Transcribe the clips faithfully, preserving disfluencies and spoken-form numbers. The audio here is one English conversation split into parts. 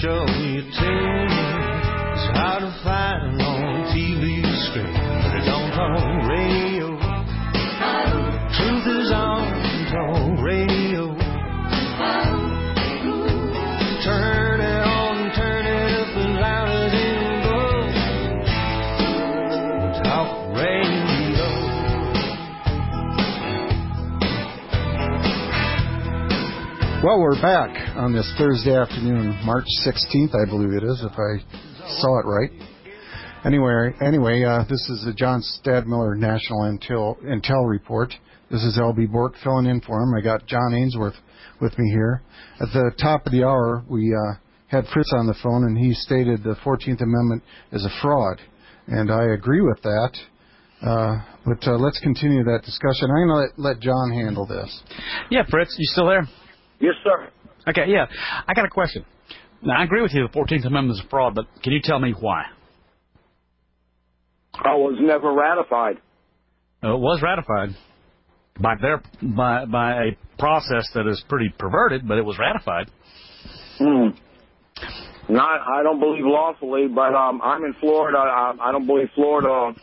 show you tune is hard to find on T V screen, but it don't on radio. Truth is on talk radio. Turn it on, turn it up as loud as it goes. Talk radio. Well, we're back on this Thursday afternoon, March sixteenth, I believe it is, if I saw it right. Anyway, anyway, uh, this is the John Stadmiller National Intel, Intel Report. This is L B Bork filling in for him. I got John Ainsworth with me here. At the top of the hour, we uh, had Fritz on the phone, and he stated the fourteenth Amendment is a fraud, and I agree with that. Uh, but uh, let's continue that discussion. I'm going to let, let John handle this. Yeah, Fritz, you still there? Yes, sir. Okay, yeah. I got a question. Now, I agree with you, the fourteenth Amendment is a fraud, but can you tell me why? I was never ratified. Well, it was ratified by their by by a process that is pretty perverted, but it was ratified. Hmm. Not, I don't believe lawfully, but um, I'm in Florida. I, I don't believe Florida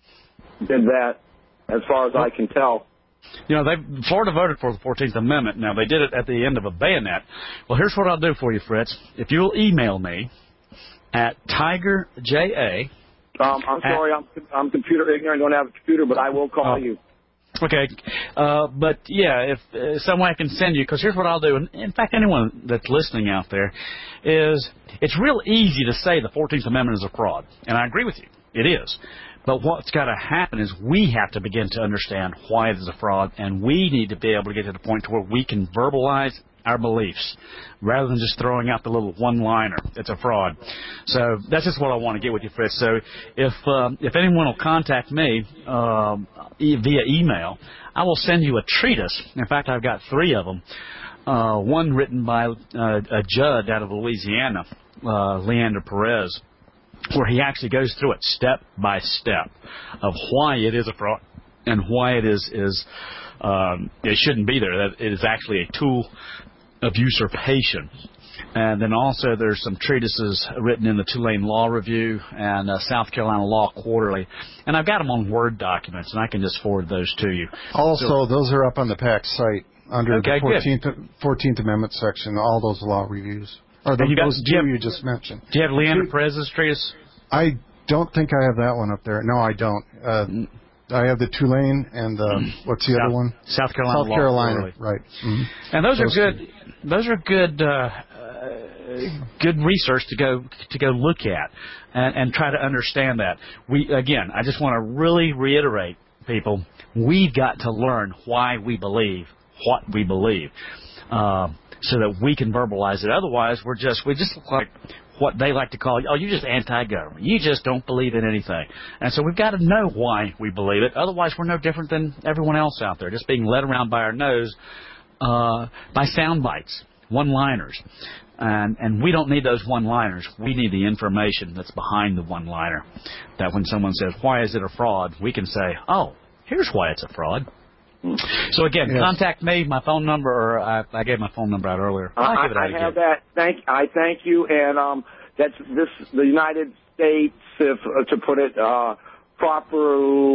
did that, as far as I can tell. You know, they Florida voted for the fourteenth Amendment. Now, they did it at the end of a bayonet. Well, here's what I'll do for you, Fritz. If you'll email me at Tiger J A. Um, I'm sorry, I'm, I'm computer ignorant. I don't have a computer, but I will call oh. you. Okay. Uh, but, yeah, if uh, some way I can send you, because here's what I'll do. And in fact, anyone that's listening out there, is it's real easy to say the fourteenth Amendment is a fraud. And I agree with you. It is. But what's got to happen is we have to begin to understand why it is a fraud, and we need to be able to get to the point to where we can verbalize our beliefs rather than just throwing out the little one-liner. It's a fraud. So that's just what I want to get with you, Fritz. So if um, if anyone will contact me um, e- via email, I will send you a treatise. In fact, I've got three of them. Uh, one written by uh, a judge out of Louisiana, uh, Leander Perez, where he actually goes through it step by step of why it is a fraud and why it is is um, it shouldn't be there. That it is actually a tool of usurpation. And then also there's some treatises written in the Tulane Law Review and uh, South Carolina Law Quarterly. And I've got them on Word documents, and I can just forward those to you. Also, so, those are up on the PAC site under okay, the fourteenth, fourteenth Amendment section, all those law reviews. Or the, you got, those two you, have, you just mentioned. Do you have Leander Perez's treatise? I don't think I have that one up there. No, I don't. Uh, I have the Tulane and the, what's the South, other one? South Carolina South Law Carolina, Quarterly. right. Mm-hmm. And those, those are good. Two. Those are good. Uh, uh, good research to go to go look at and, and try to understand that. We again, I just want to really reiterate, people. We've got to learn why we believe what we believe, uh, so that we can verbalize it. Otherwise, we're just we just look like what they like to call, oh, you're just anti-government. You just don't believe in anything. And so we've got to know why we believe it. Otherwise, we're no different than everyone else out there, just being led around by our nose uh, by sound bites, one-liners. And, and we don't need those one-liners. We need the information that's behind the one-liner. That when someone says, why is it a fraud, we can say, oh, here's why it's a fraud. So, again, yes. Contact me, my phone number, or I, I gave my phone number out earlier. I, I, I have that. Thank, I thank you, and um, that's this. The United States, if uh, to put it uh, proper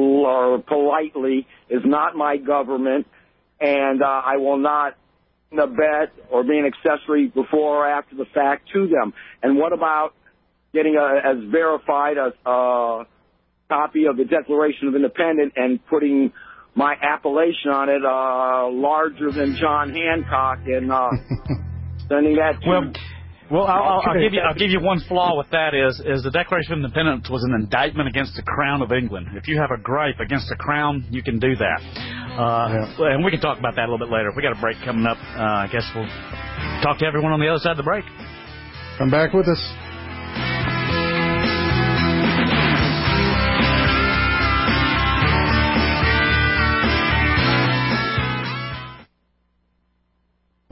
or politely, is not my government, and uh, I will not abet or be an accessory before or after the fact to them. And what about getting a, as verified a, a copy of the Declaration of Independence and putting my appellation on it, uh, larger than John Hancock, and uh, sending that to... Well, well I'll, I'll, I'll, give you, I'll give you one flaw with that is, is the Declaration of Independence was an indictment against the Crown of England. If you have a gripe against the Crown, you can do that. Uh, yeah. And we can talk about that a little bit later. We got a break coming up. Uh, I guess we'll talk to everyone on the other side of the break. Come back with us.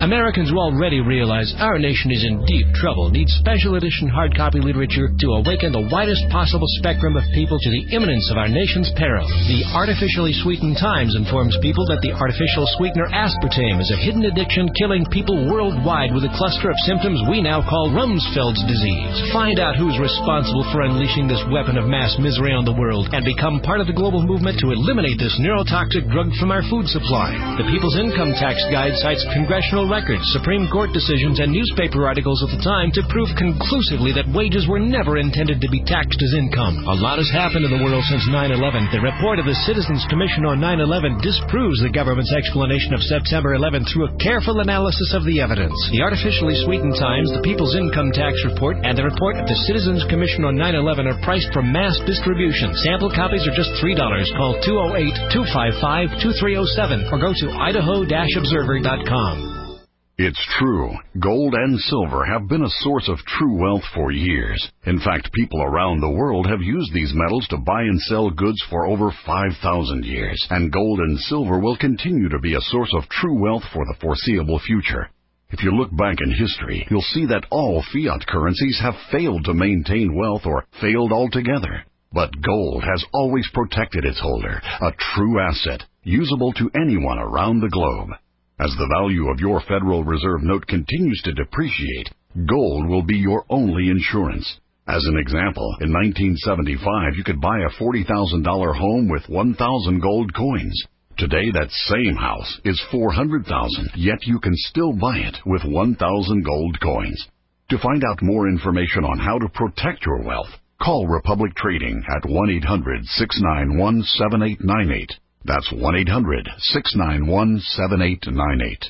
Americans who already realize our nation is in deep trouble need special edition hard copy literature to awaken the widest possible spectrum of people to the imminence of our nation's peril. The Artificially Sweetened Times informs people that the artificial sweetener aspartame is a hidden addiction killing people worldwide with a cluster of symptoms we now call Rumsfeld's disease. Find out who's responsible for unleashing this weapon of mass misery on the world and become part of the global movement to eliminate this neurotoxic drug from our food supply. The People's Income Tax Guide cites congressional records, Supreme Court decisions, and newspaper articles of the time to prove conclusively that wages were never intended to be taxed as income. A lot has happened in the world since nine eleven. The report of the Citizens Commission on nine eleven disproves the government's explanation of September eleventh through a careful analysis of the evidence. The Artificially Sweetened Times, the People's Income Tax Report, and the report of the Citizens Commission on nine eleven are priced for mass distribution. Sample copies are just three dollars. Call two oh eight, two five five, two three oh seven or go to idaho dash observer dot com. It's true. Gold and silver have been a source of true wealth for years. In fact, people around the world have used these metals to buy and sell goods for over five thousand years. And gold and silver will continue to be a source of true wealth for the foreseeable future. If you look back in history, you'll see that all fiat currencies have failed to maintain wealth or failed altogether. But gold has always protected its holder, a true asset, usable to anyone around the globe. As the value of your Federal Reserve note continues to depreciate, gold will be your only insurance. As an example, in nineteen seventy-five, you could buy a forty thousand dollars home with one thousand gold coins. Today, that same house is four hundred thousand dollars, yet you can still buy it with one thousand gold coins. To find out more information on how to protect your wealth, call Republic Trading at one eight hundred, six nine one, seven eight nine eight. That's one eight hundred, six nine one, seven eight nine eight.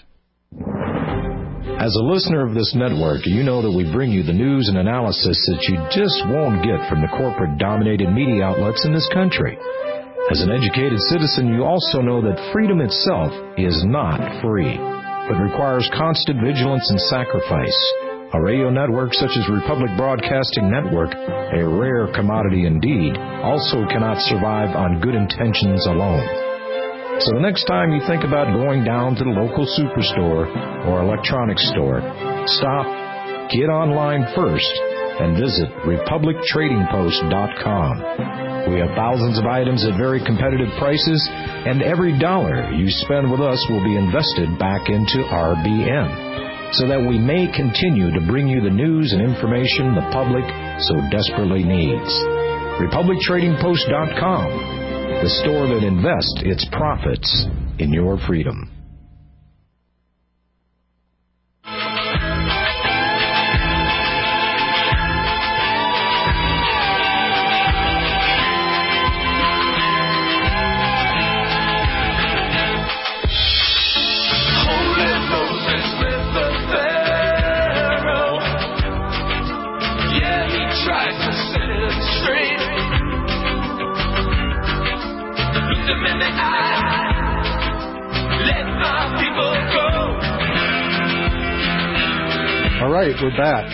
As a listener of this network, you know that we bring you the news and analysis that you just won't get from the corporate-dominated media outlets in this country. As an educated citizen, you also know that freedom itself is not free, but requires constant vigilance and sacrifice. A radio network such as Republic Broadcasting Network, a rare commodity indeed, also cannot survive on good intentions alone. So the next time you think about going down to the local superstore or electronics store, stop, get online first, and visit republic trading post dot com. We have thousands of items at very competitive prices, and every dollar you spend with us will be invested back into R B N, so that we may continue to bring you the news and information the public so desperately needs. republic trading post dot com, the store that invests its profits in your freedom. All right, we're back.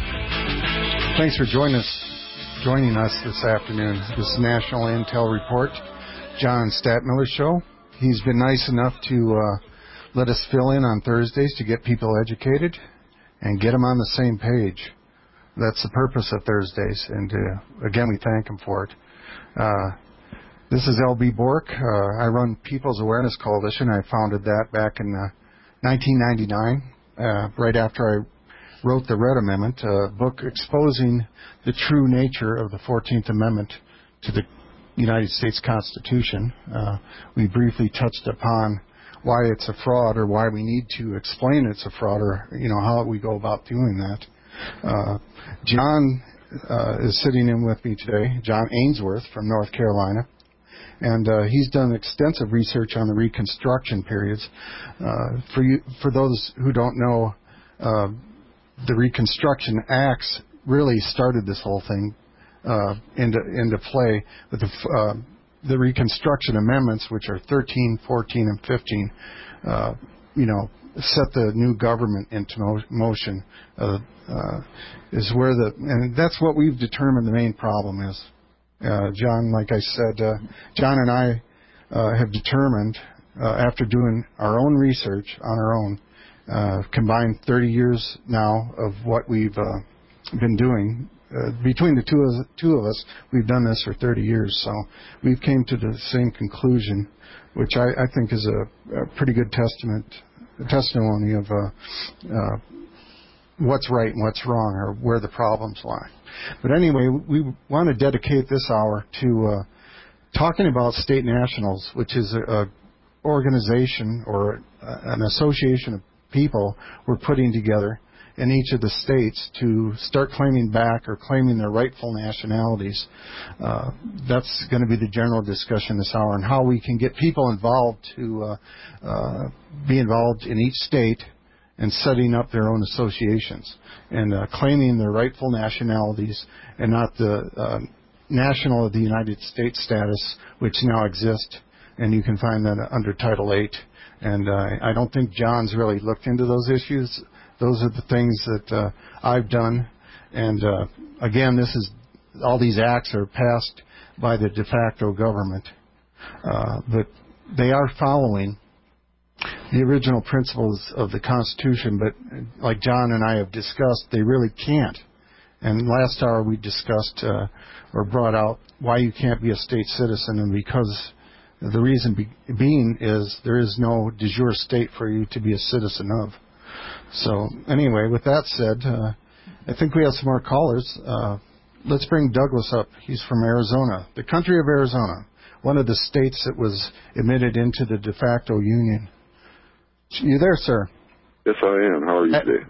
Thanks for joining us, joining us this afternoon. This is National Intel Report, John Stadtmiller Show. He's been nice enough to uh, let us fill in on Thursdays to get people educated and get them on the same page. That's the purpose of Thursdays, and uh, again, we thank him for it. Uh, this is L B Bork. Uh, I run People's Awareness Coalition. I founded that back in uh, nineteen ninety-nine, uh, right after I wrote the Red Amendment, a book exposing the true nature of the fourteenth Amendment to the United States Constitution. Uh, we briefly touched upon why it's a fraud, or why we need to explain it's a fraud, or you know how we go about doing that. Uh, John uh, is sitting in with me today, John Ainsworth from North Carolina, and uh, he's done extensive research on the Reconstruction periods. Uh, for you, for those who don't know, uh, the Reconstruction Acts really started this whole thing uh, into into play. With the uh, the Reconstruction Amendments, which are thirteen, fourteen, and fifteen, uh, you know, set the new government into mo- motion. Uh, uh, is where the and that's what we've determined the main problem is. Uh, John, like I said, uh, John and I uh, have determined uh, after doing our own research on our own uh, combined thirty years now of what we've uh, been doing. Uh, between the two of, two of us, we've done this for thirty years, so we've came to the same conclusion, which I, I think is a, a pretty good testament, a testimony of uh, uh, what's right and what's wrong, or where the problems lie. But anyway, we want to dedicate this hour to uh, talking about state nationals, which is a, a organization or a, an association of people we're putting together in each of the states to start claiming back or claiming their rightful nationalities. Uh, that's going to be the general discussion this hour, and how we can get people involved to uh, uh, be involved in each state and setting up their own associations and uh, claiming their rightful nationalities and not the uh, national of the United States status, which now exists, and you can find that under Title eight. And uh, I don't think John's really looked into those issues. Those are the things that uh, I've done. And uh, again, this is all these acts are passed by the de facto government, uh, but they are following the original principles of the Constitution. But like John and I have discussed, they really can't. And last hour we discussed uh, or brought out why you can't be a state citizen, and because the reason be- being is there is no de jure state for you to be a citizen of. So anyway, with that said, uh, I think we have some more callers. Uh, let's bring Douglas up. He's from Arizona, the country of Arizona, one of the states that was admitted into the de facto union. You there, sir? Yes, I am. How are you today?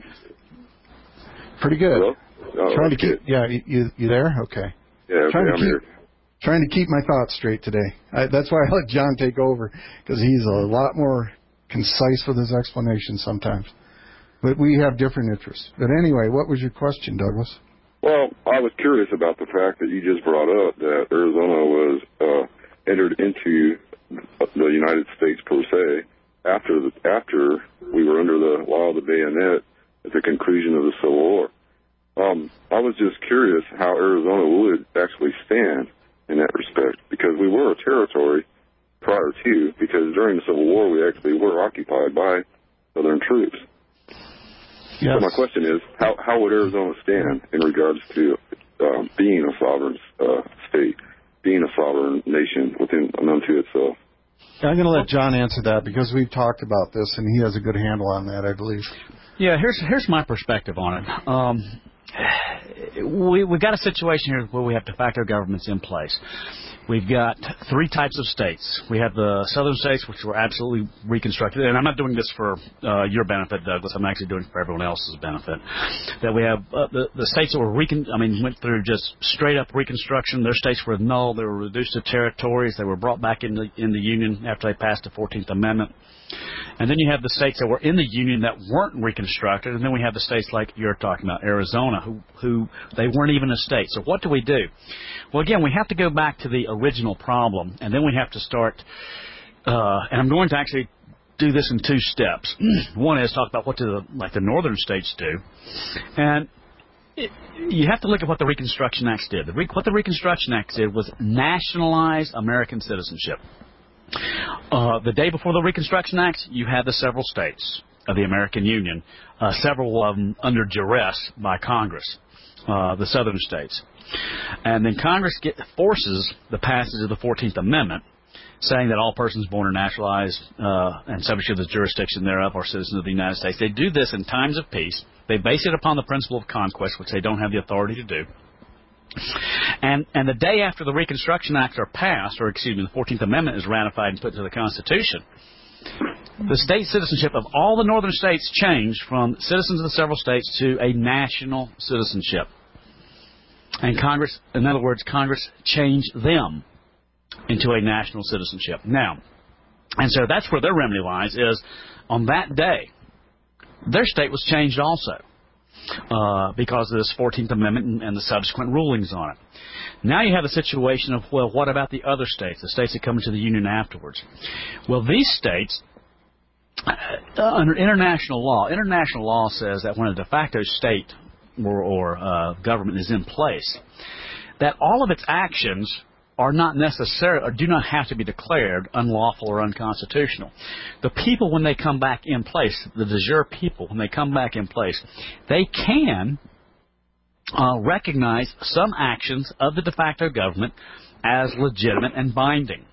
Pretty good. Hello? Oh, trying to keep. good. Yeah, you you there? Okay. Yeah, okay, trying to I'm keep, here. Trying to keep my thoughts straight today. I, that's why I let John take over, because he's a lot more concise with his explanations sometimes. But we have different interests. But anyway, what was your question, Douglas? Well, I was curious about the fact that you just brought up that Arizona was uh, entered into the United States per se after the, after we were under the law of the bayonet at the conclusion of the Civil War. Um, I was just curious how Arizona would actually stand in that respect, because we were a territory prior to, because during the Civil War we actually were occupied by Southern troops. Yes. So my question is, how, how would Arizona stand in regards to um, being a sovereign uh, state, being a sovereign nation within unto itself? I'm going to let John answer that, because we've talked about this, and he has a good handle on that, I believe. Yeah, here's here's my perspective on it. Um, we, we've got a situation here where we have de facto governments in place. We've got three types of states. We have the southern states, which were absolutely reconstructed, and I'm not doing this for uh, your benefit, Douglas. I'm actually doing it for everyone else's benefit. That we have uh, the, the states that were recon- I mean, went through just straight up reconstruction. Their states were annulled. They were reduced to territories. They were brought back in the in the Union after they passed the fourteenth Amendment. And then you have the states that were in the Union that weren't reconstructed, and then we have the states like you're talking about, Arizona, who, who they weren't even a state. So what do we do? Well, again, we have to go back to the original problem, and then we have to start, uh, and I'm going to actually do this in two steps. One is talk about what do the, like the northern states do, and it, you have to look at what the Reconstruction Acts did. The Re, what the Reconstruction Acts did was nationalize American citizenship. Uh, the day before the Reconstruction Act, you had the several states of the American Union, uh, several of them under duress by Congress, uh, the southern states. And then Congress get, forces the passage of the fourteenth Amendment, saying that all persons born or naturalized uh, and subject to the jurisdiction thereof are citizens of the United States. They do this in times of peace. They base it upon the principle of conquest, which they don't have the authority to do. And and the day after the Reconstruction Acts are passed, or excuse me, the fourteenth Amendment is ratified and put into the Constitution, the state citizenship of all the northern states changed from citizens of the several states to a national citizenship. And Congress, in other words, Congress changed them into a national citizenship. Now, and so that's where their remedy lies, is on that day, their state was changed also. Uh, because of this fourteenth Amendment and, and the subsequent rulings on it. Now you have a situation of, well, what about the other states, the states that come into the Union afterwards? Well, these states, uh, under international law, international law says that when a de facto state or, or uh, government is in place, that all of its actions are not necessary or do not have to be declared unlawful or unconstitutional. The people, when they come back in place, the de jure people, when they come back in place, they can uh, recognize some actions of the de facto government as legitimate and binding.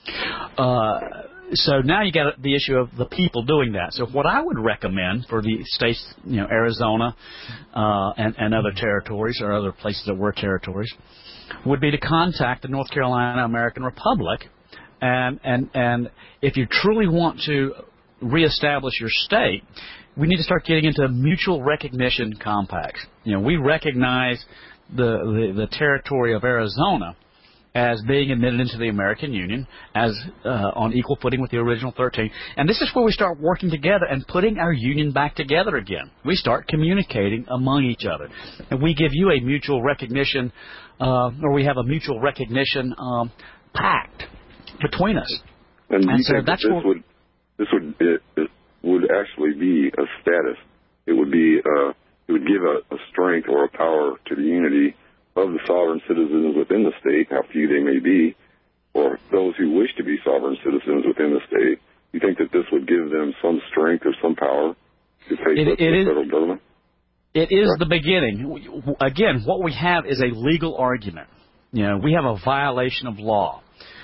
Uh, so now you got the issue of the people doing that. So what I would recommend for the states, you know, Arizona uh, and, and other territories or other places that were territories, would be to contact the North Carolina American Republic, and and and if you truly want to reestablish your state, we need to start getting into mutual recognition compacts. You know, we recognize the the, the territory of Arizona as being admitted into the American Union as uh, on equal footing with the original thirteen. And this is where we start working together and putting our union back together again. We start communicating among each other. And we give you a mutual recognition, uh, or we have a mutual recognition um, pact between us. And, and you so think that's that this what, would, this would, it, it would actually be a status. It would be, uh, it would give a, a strength or a power to the unity of the sovereign citizens within the state, how few they may be, or those who wish to be sovereign citizens within the state. You think that this would give them some strength or some power to face it, up to it the is, federal government? It is right. the beginning. Again, what we have is a legal argument. You know, we have a violation of law.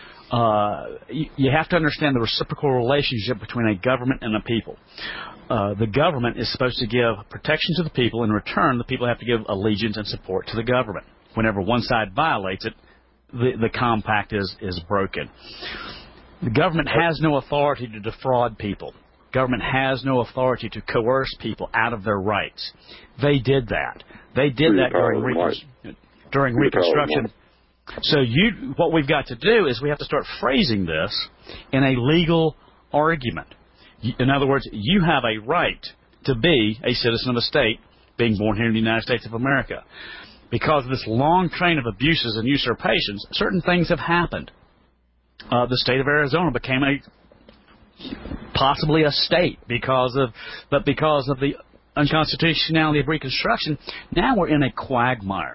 Uh, you, you have to understand the reciprocal relationship between a government and a people. Uh, the government is supposed to give protection to the people. In return, the people have to give allegiance and support to the government. Whenever one side violates it, the, the compact is, is broken. The government has no authority to defraud people. Government has no authority to coerce people out of their rights. They did that. They did that during, recon- during Reconstruction. So you, what we've got to do is we have to start phrasing this in a legal argument. In other words, you have a right to be a citizen of a state, being born here in the United States of America. Because of this long train of abuses and usurpations, certain things have happened. Uh, the state of Arizona became a possibly a state because of, but because of the unconstitutionality of Reconstruction, now we're in a quagmire.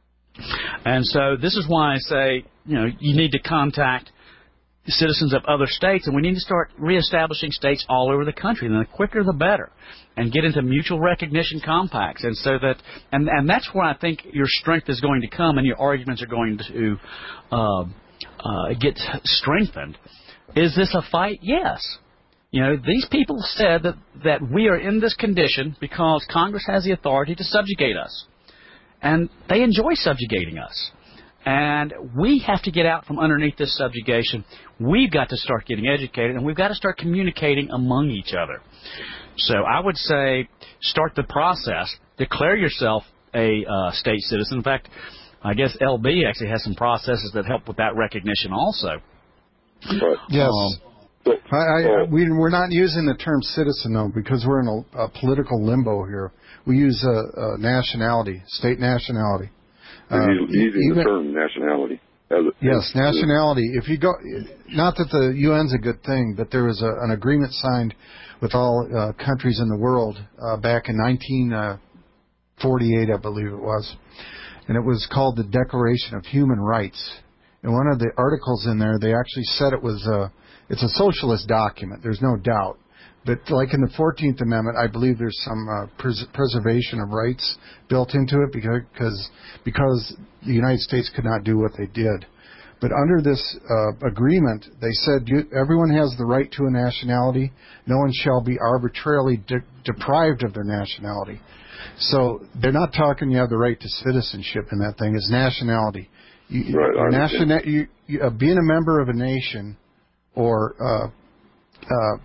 And so this is why I say, you know, you need to contact citizens of other states, and we need to start reestablishing states all over the country. And the quicker, the better, and get into mutual recognition compacts. And so that, and and that's where I think your strength is going to come, and your arguments are going to uh, uh, get strengthened. Is this a fight? Yes. You know, these people said that that we are in this condition because Congress has the authority to subjugate us, and they enjoy subjugating us. And we have to get out from underneath this subjugation. We've got to start getting educated, and we've got to start communicating among each other. So I would say start the process. Declare yourself a uh, state citizen. In fact, I guess L B actually has some processes that help with that recognition also. Right. Yes. Um, I, I, we, we're not using the term citizen, though, because we're in a, a political limbo here. We use uh, uh, nationality, state nationality. Uh, using even, the term nationality. As a, yes, nationality. If you go, not that the U N's a good thing, but there was a, an agreement signed with all uh, countries in the world uh, back in nineteen forty-eight, I believe it was, and it was called the Declaration of Human Rights. And one of the articles in there, they actually said it was a, it's a socialist document. There's no doubt. But like in the fourteenth Amendment, I believe there's some uh, pres- preservation of rights built into it because because the United States could not do what they did. But under this uh, agreement, they said you, everyone has the right to a nationality. No one shall be arbitrarily de- deprived of their nationality. So they're not talking you have the right to citizenship in that thing. It's nationality. You, right, nationa- you, you, uh, being a member of a nation or uh, uh,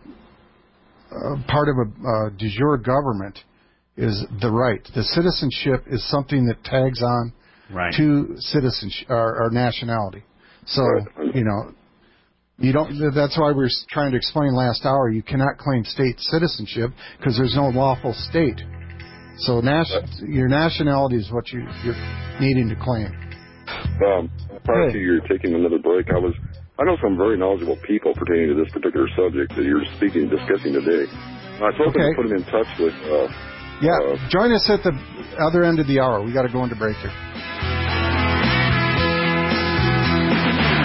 Uh, part of a uh, de jure government is the right. The citizenship is something that tags on right. to citizenship or, or nationality. So, right. you know, you don't. That's why we were trying to explain last hour. You cannot claim state citizenship because there's no lawful state. So, nation, your nationality is what you, you're needing to claim. Um, prior hey. to your taking another break, I was. I know some very knowledgeable people pertaining to this particular subject that you're speaking, discussing today. I was hoping okay. to put them in touch with. Uh, yeah, uh, join us at the other end of the hour. We got to go into break here.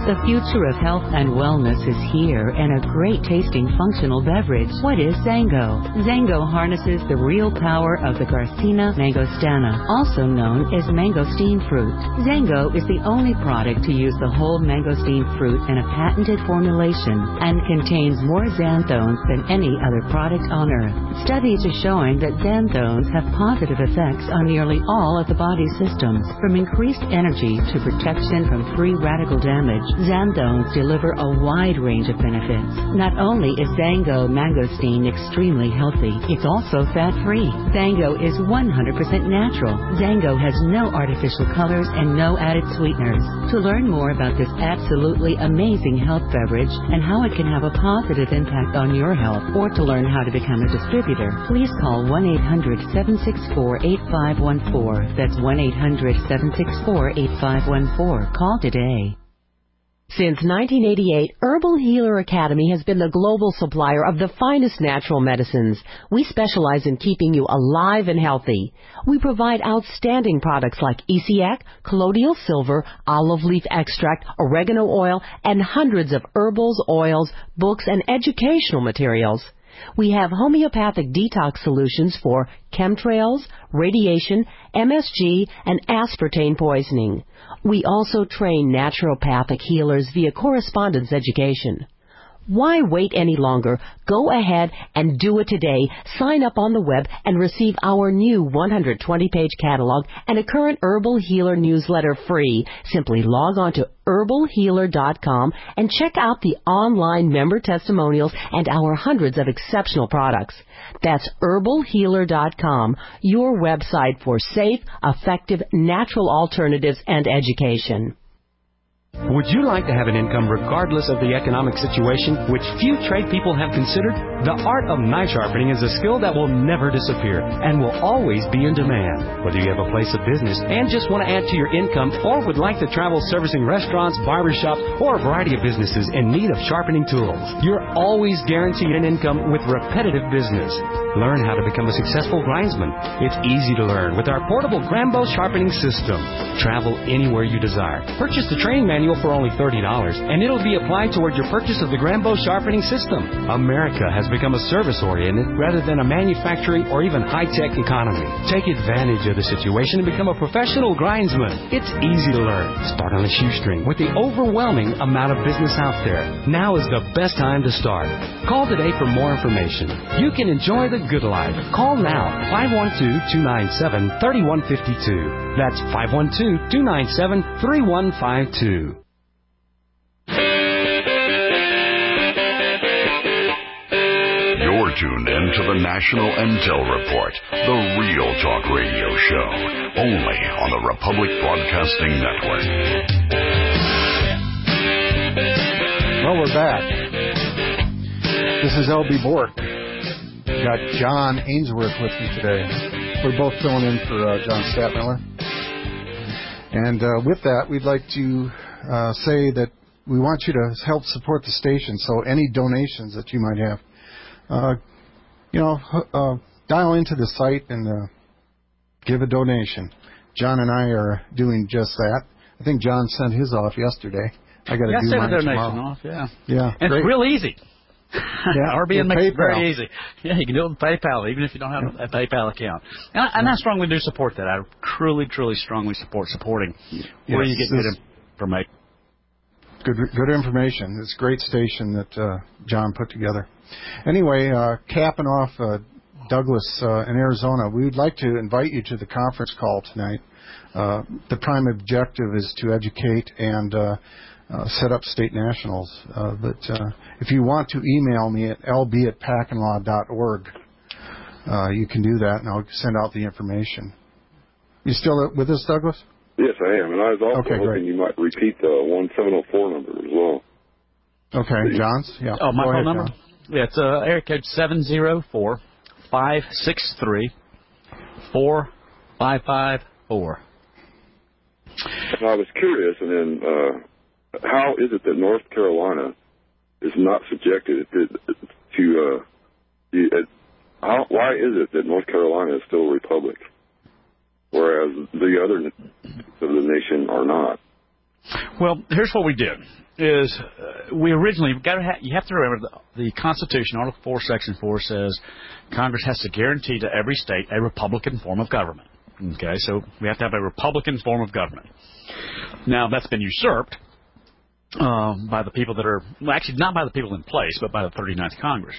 The future of health and wellness is here in a great tasting functional beverage. What is Zango? Zango harnesses the real power of the Garcinia mangostana, also known as mangosteen fruit. Zango is the only product to use the whole mangosteen fruit in a patented formulation and contains more xanthones than any other product on earth. Studies are showing that xanthones have positive effects on nearly all of the body's systems, from increased energy to protection from free radical damage. Xanthones deliver a wide range of benefits. Not only is Zango mangosteen extremely healthy, it's also fat-free. Zango is one hundred percent natural. Zango has no artificial colors and no added sweeteners. To learn more about this absolutely amazing health beverage and how it can have a positive impact on your health, or to learn how to become a distributor, please call one eight hundred, seven six four, eight five one four. That's one eight hundred, seven six four, eight five one four. Call today. Since nineteen eighty-eight, Herbal Healer Academy has been the global supplier of the finest natural medicines. We specialize in keeping you alive and healthy. We provide outstanding products like Essiac, colloidal silver, olive leaf extract, oregano oil, and hundreds of herbals, oils, books, and educational materials. We have homeopathic detox solutions for chemtrails, radiation, M S G, and aspartame poisoning. We also train naturopathic healers via correspondence education. Why wait any longer? Go ahead and do it today. Sign up on the web and receive our new one hundred twenty page catalog and a current Herbal Healer newsletter free. Simply log on to herbal healer dot com and check out the online member testimonials and our hundreds of exceptional products. That's herbal healer dot com, your website for safe, effective, natural alternatives and education. Would you like to have an income regardless of the economic situation, which few trade people have considered? The art of knife sharpening is a skill that will never disappear and will always be in demand. Whether you have a place of business and just want to add to your income, or would like to travel servicing restaurants, barbershops, or a variety of businesses in need of sharpening tools, you're always guaranteed an income with repetitive business. Learn how to become a successful grindsman. It's easy to learn with our portable Grambo sharpening system. Travel anywhere you desire. Purchase the training manual for only thirty dollars, and it'll be applied toward your purchase of the Grambo sharpening system. America has become a service-oriented rather than a manufacturing or even high-tech economy. Take advantage of the situation and become a professional grindsman. It's easy to learn. Start on a shoestring with the overwhelming amount of business out there. Now is the best time to start. Call today for more information. You can enjoy the good life. Call now, five one two, two nine seven, three one five two. That's five one two, two nine seven, three one five two. You're tuned in to the National Intel Report, the real talk radio show, only on the Republic Broadcasting Network. Well, we're back. This is L B Bork. Got John Ainsworth with me today. We're both filling in for uh, John Stadtmiller. And uh, with that, we'd like to uh, say that we want you to help support the station, so any donations that you might have, uh, you know, uh, dial into the site and uh, give a donation. John and I are doing just that. I think John sent his off yesterday. I got to yeah, do send mine a donation tomorrow. off, yeah. Yeah, and great. It's real easy. Yeah, R B N makes PayPal. it very easy. Yeah, you can do it with PayPal, even if you don't have a PayPal account. And I, and I strongly do support that. I truly, truly strongly support supporting where yes, you get good information. Good, good information. It's a great station that uh, John put together. Anyway, uh, capping off uh, Douglas uh, in Arizona, we would like to invite you to the conference call tonight. Uh, the prime objective is to educate and uh, uh, set up state nationals. Uh, but uh, if you want to email me at l b at pack and law dot org, uh, you can do that, and I'll send out the information. You still with us, Douglas? Yes, I am, and I was also okay, hoping great. you might repeat the one seven oh four number as well. Okay, John's? Yeah. Oh, my Go phone ahead, number? John. Yeah, it's uh, area code seven zero four, five six three, four five five four. And I was curious, and then uh, how is it that North Carolina is not subjected to, to uh, the, uh, how, why is it that North Carolina is still a republic, whereas the other of the nation are not? Well, here's what we did. is uh, we originally got to ha- you have to remember the, the Constitution, Article four, Section four says Congress has to guarantee to every state a Republican form of government. Okay, so we have to have a Republican form of government. Now, that's been usurped um, by the people that are, well, actually not by the people in place, but by the thirty-ninth Congress.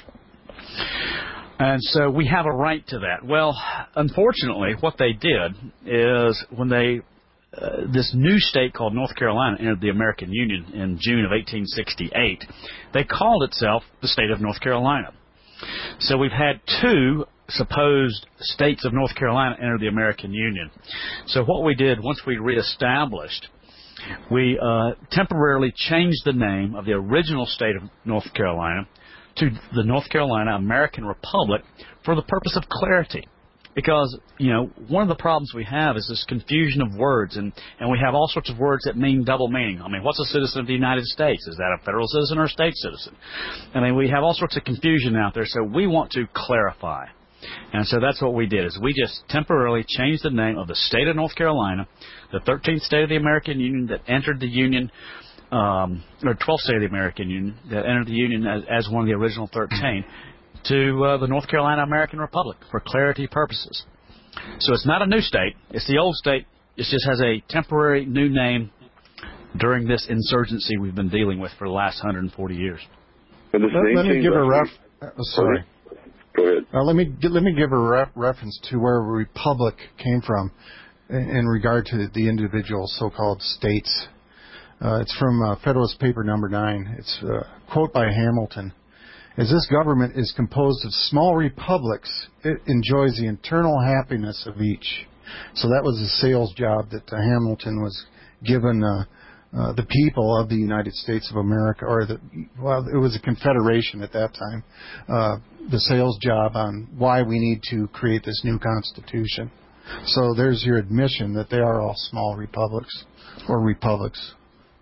And so we have a right to that. Well, unfortunately, what they did is when they, uh, this new state called North Carolina entered the American Union in June of eighteen sixty-eight, they called itself the state of North Carolina. So we've had two supposed states of North Carolina enter the American Union. So what we did, once we reestablished, we uh, temporarily changed the name of the original state of North Carolina to the North Carolina American Republic for the purpose of clarity. Because, you know, one of the problems we have is this confusion of words, and, and we have all sorts of words that mean double meaning. I mean, what's a citizen of the United States? Is that a federal citizen or a state citizen? I mean, we have all sorts of confusion out there, so we want to clarify. And so that's what we did, is we just temporarily changed the name of the state of North Carolina, the thirteenth state of the American Union that entered the Union, um, or twelfth state of the American Union that entered the Union as, as one of the original thirteen, to uh, the North Carolina American Republic for clarity purposes. So it's not a new state. It's the old state. It just has a temporary new name during this insurgency we've been dealing with for the last one hundred forty years. Let, let me give a ref. Uh, sorry. Go ahead. Uh, let me let me give a ref, reference to where republic came from in, in regard to the individual so-called states. Uh, it's from uh, Federalist Paper Number Nine. It's a quote by Hamilton. As this government is composed of small republics, it enjoys the internal happiness of each. So that was a sales job that uh, Hamilton was given uh, uh, the people of the United States of America, or the, well, it was a confederation at that time, uh, the sales job on why we need to create this new Constitution. So there's your admission that they are all small republics, or republics.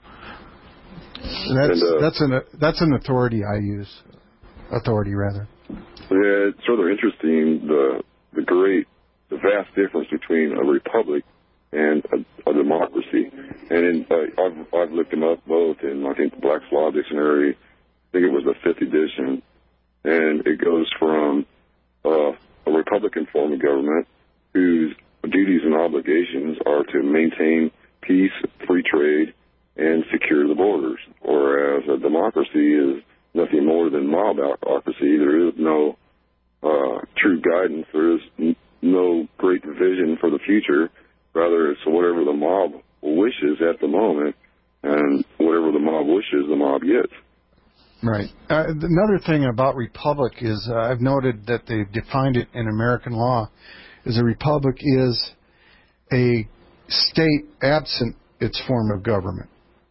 That's, and, uh, that's, an, that's an authority I use. Authority, rather. Yeah, it's rather interesting, the the great, the vast difference between a republic and a, a democracy. And in, uh, I've, I've looked them up both in, I think, the Black's Law Dictionary. I think it was the fifth edition. And it goes from uh, a republican form of government whose duties and obligations are to maintain peace, free trade, and secure the borders. Whereas a democracy is nothing more than mobocracy. There is no uh, true guidance. There is n- no great vision for the future. Rather, it's whatever the mob wishes at the moment, and whatever the mob wishes, the mob gets. Right. Uh, another thing about republic is uh, I've noted that they've defined it in American law is a republic is a state absent its form of government.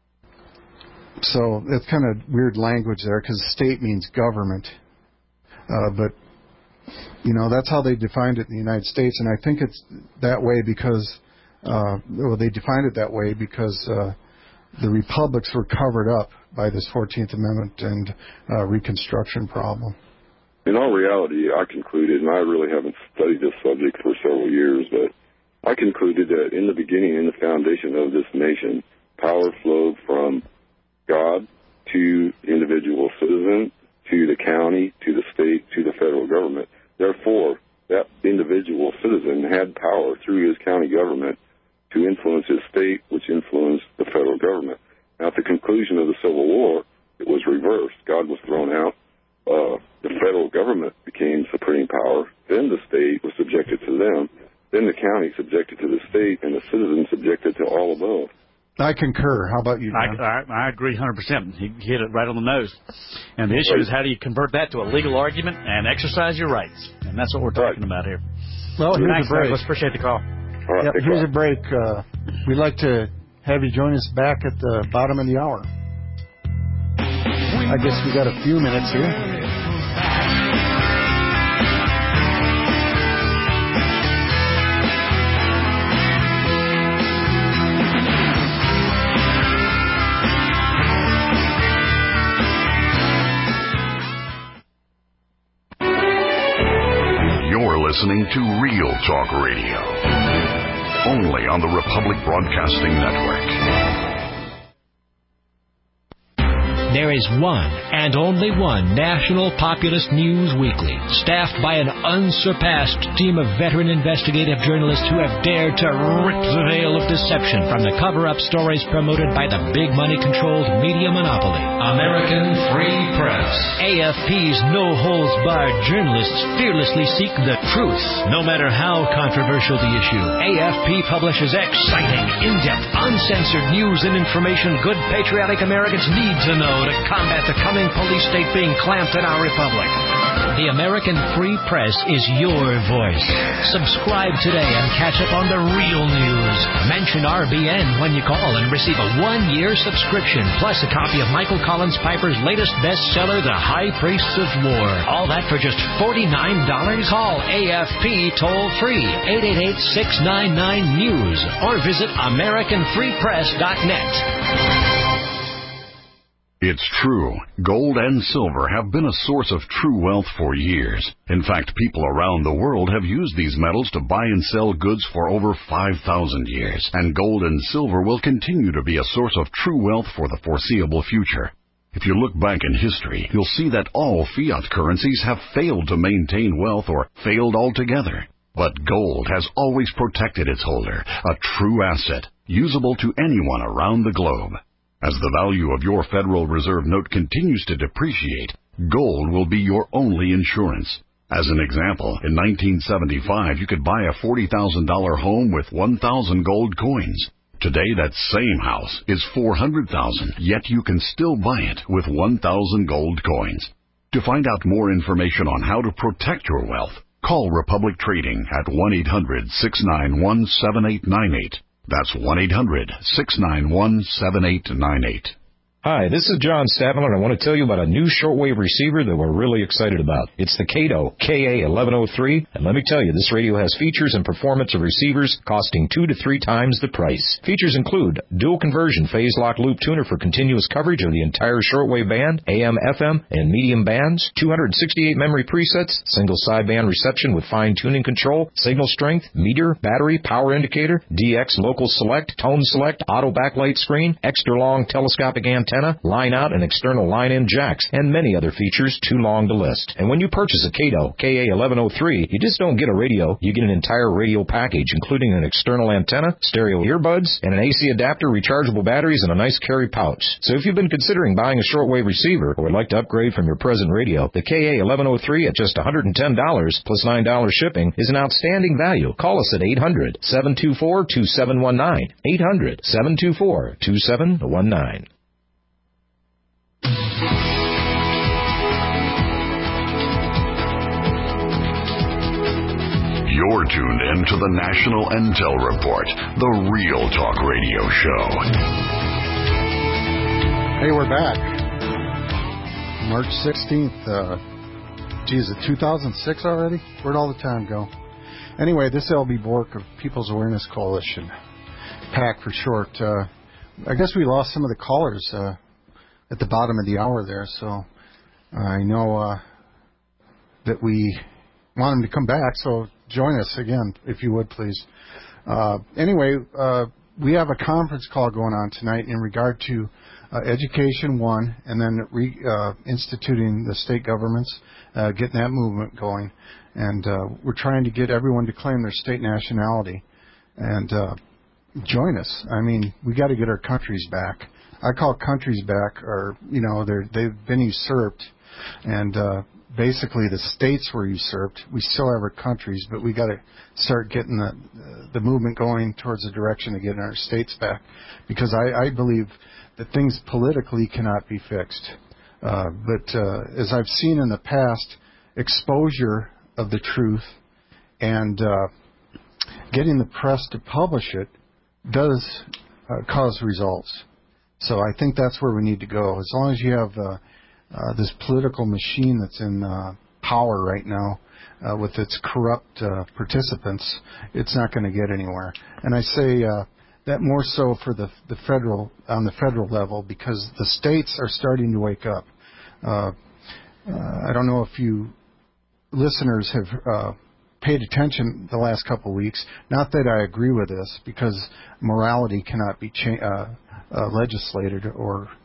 So it's kind of weird language there because state means government. Uh, but, you know, that's how they defined it in the United States. And I think it's that way because, uh, well, they defined it that way because uh, the republics were covered up by this fourteenth Amendment and uh, Reconstruction problem. In all reality, I concluded, and I really haven't studied this subject for several years, but I concluded that in the beginning, in the foundation of this nation, power flowed from God to individual citizen, to the county, to the state, to the federal government. Therefore, that individual citizen had power through his county government to influence his state, which influenced the federal government. Now, at the conclusion of the Civil War, it was reversed. God was thrown out. Uh, the federal government became supreme power. Then the state was subjected to them. Then the county subjected to the state, and the citizen subjected to all above. I concur. How about you, John? I, I, I agree one hundred percent. He hit it right on the nose. And the issue is how do you convert that to a legal argument and exercise your rights? And that's what we're talking right. about here. Well, here's Thanks, a break. Let's appreciate the call. All right, yep, here's a break. Uh, we'd like to have you join us back at the bottom of the hour. I guess we got a few minutes here. Listening to Real Talk Radio, only on the Republic Broadcasting Network. There is one and only one National Populist News Weekly, staffed by an unsurpassed team of veteran investigative journalists who have dared to rip the veil of deception from the cover-up stories promoted by the big money-controlled media monopoly. American Free Press. A F P's no-holds-barred journalists fearlessly seek the truth, no matter how controversial the issue. A F P publishes exciting, in-depth, uncensored news and information good patriotic Americans need to know to combat the coming police state being clamped in our republic. The American Free Press is your voice. Subscribe today and catch up on the real news. Mention R B N when you call and receive a one-year subscription, plus a copy of Michael Collins Piper's latest bestseller, The High Priests of War. All that for just forty-nine dollars. Call A F P toll-free, eight eight eight, six nine nine, news, or visit American Free Press dot net. It's true. Gold and silver have been a source of true wealth for years. In fact, people around the world have used these metals to buy and sell goods for over five thousand years. And gold and silver will continue to be a source of true wealth for the foreseeable future. If you look back in history, you'll see that all fiat currencies have failed to maintain wealth or failed altogether. But gold has always protected its holder, a true asset, usable to anyone around the globe. As the value of your Federal Reserve note continues to depreciate, gold will be your only insurance. As an example, in nineteen seventy-five, you could buy a forty thousand dollars home with one thousand gold coins. Today, that same house is four hundred thousand dollars, yet you can still buy it with one thousand gold coins. To find out more information on how to protect your wealth, call Republic Trading at one eight hundred, six nine one, seven eight nine eight. That's one eight hundred, six nine one, seven eight nine eight. Hi, this is John Stadmiller, and I want to tell you about a new shortwave receiver that we're really excited about. It's the Kato K A eleven oh three, and let me tell you, this radio has features and performance of receivers costing two to three times the price. Features include dual conversion phase lock loop tuner for continuous coverage of the entire shortwave band, A M, F M, and medium bands, two hundred sixty-eight memory presets, single sideband reception with fine tuning control, signal strength, meter, battery, power indicator, D X local select, tone select, auto backlight screen, extra long telescopic antenna, Antenna, line out and external line-in jacks, and many other features too long to list. And when you purchase a Kato K A eleven oh three, you just don't get a radio, you get an entire radio package, including an external antenna, stereo earbuds, and an A C adapter, rechargeable batteries, and a nice carry pouch. So if you've been considering buying a shortwave receiver or would like to upgrade from your present radio, the K A eleven oh three at just one hundred ten dollars plus nine dollars shipping is an outstanding value. Call us at eight hundred, seven two four, two seven one nine, eight hundred, seven two four, two seven one nine. You're tuned in to the National Intel Report, the real talk radio show. Hey, we're back. March sixteenth. Uh, geez, is it two thousand six already? Where'd all the time go? Anyway, this L B Bork of People's Awareness Coalition, PAC for short. Uh, I guess we lost some of the callers uh, at the bottom of the hour there, so I know uh, that we want them to come back, so join us again, if you would, please. Uh, anyway, uh, we have a conference call going on tonight in regard to uh, Education One, and then re, uh, instituting the state governments, uh, getting that movement going. And uh, we're trying to get everyone to claim their state nationality. And uh, join us. I mean, we got to get our countries back. I call countries back, or, you know, they're, they've been usurped. And uh, basically the states were usurped. We still have our countries, but we got to start getting the the movement going towards the direction of getting our states back, because I, I believe that things politically cannot be fixed. Uh, but uh, as I've seen in the past, exposure of the truth and uh, getting the press to publish it does uh, cause results. So I think that's where we need to go. As long as you have uh, Uh, this political machine that's in uh, power right now uh, with its corrupt uh, participants, it's not going to get anywhere. And I say uh, that more so for the the federal on the federal level, because the states are starting to wake up. Uh, uh, I don't know if you listeners have uh, paid attention the last couple of weeks. Not that I agree with this, because morality cannot be cha- uh, uh, legislated or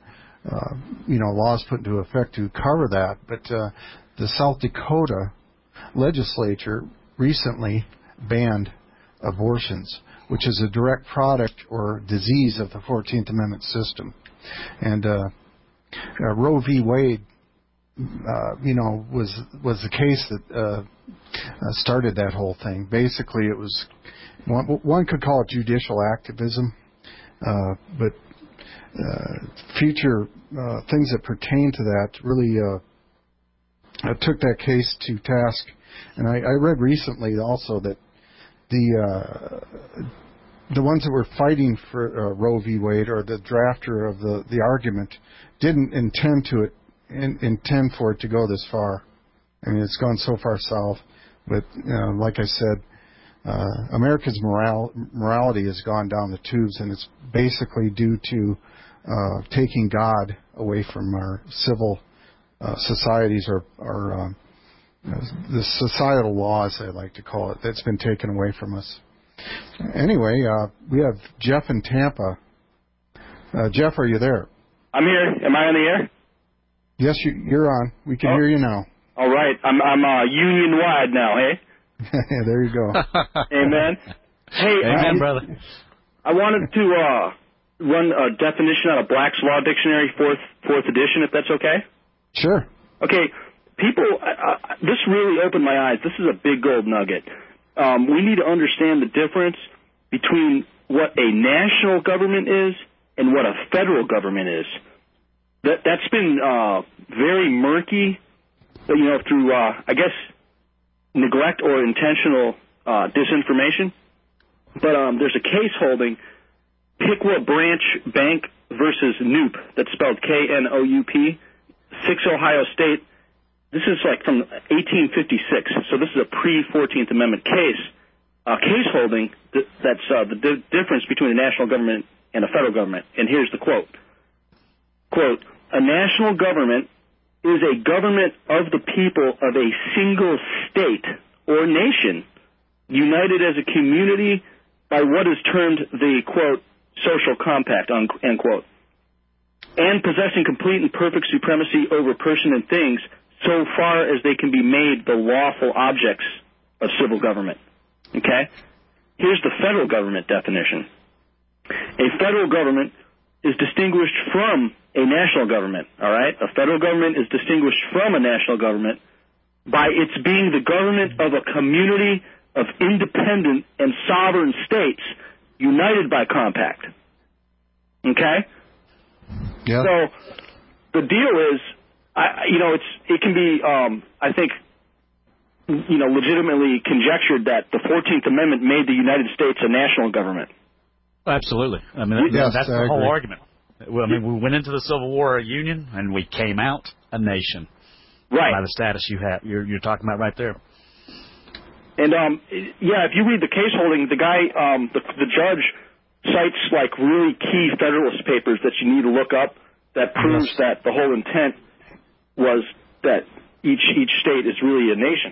uh, you know, laws put into effect to cover that. But uh, the South Dakota legislature recently banned abortions, which is a direct product or disease of the fourteenth Amendment system. And uh, uh, Roe v. Wade, uh, you know, was was the case that uh, uh, started that whole thing. Basically, it was one, one could call it judicial activism, uh, but uh, future uh, things that pertain to that really uh, uh, took that case to task. And I, I read recently also that the uh, the ones that were fighting for uh, Roe v. Wade, or the drafter of the, the argument, didn't intend to it in, intend for it to go this far. I mean, it's gone so far south. But uh, like I said, uh, America's moral, morality has gone down the tubes, and it's basically due to uh, taking God away from our civil uh, societies, or, or um, the societal laws, I like to call it, that's been taken away from us. Anyway, uh, we have Jeff in Tampa. Uh, Jeff, are you there? I'm here. Am I on the air? Yes, you, you're on. We can oh. hear you now. All right. I'm I'm uh, union wide now, hey? There you go. Amen. Hey, Amen, um, brother. I wanted to uh, run a definition out of Black's Law Dictionary, fourth fourth edition, if that's okay. Sure. Okay. People, uh, this really opened my eyes. This is a big gold nugget. Um, we need to understand the difference between what a national government is and what a federal government is. That that's been uh, very murky, you know, through uh, I guess neglect or intentional uh, disinformation. But um, there's a case holding Piqua Branch Bank versus Knoop. That's spelled K N O U P, six Ohio State. This is like from eighteen fifty-six, so this is a pre-fourteenth Amendment case. Uh, case holding th- that's uh, the di- difference between a national government and a federal government. And here's the quote. Quote, a national government is a government of the people of a single state or nation, united as a community by what is termed the, quote, social compact, end quote, and possessing complete and perfect supremacy over person and things, so far as they can be made the lawful objects of civil government. Okay? Here's the federal government definition. A federal government is distinguished from a national government, all right? A federal government is distinguished from a national government by its being the government of a community of independent and sovereign states united by compact. Okay? Yeah. So the deal is, I, you know, it's it can be, um, I think, you know, legitimately conjectured that the fourteenth Amendment made the United States a national government. Absolutely. I mean, that, yes, that's I the whole agree. argument. Well, I mean, we went into the Civil War a union, and we came out a nation. Right. By the status you have, you're, you're talking about right there. And, um, yeah, if you read the case holding, the guy, um, the, the judge cites, like, really key Federalist papers that you need to look up that proves yes. that the whole intent was that each each state is really a nation.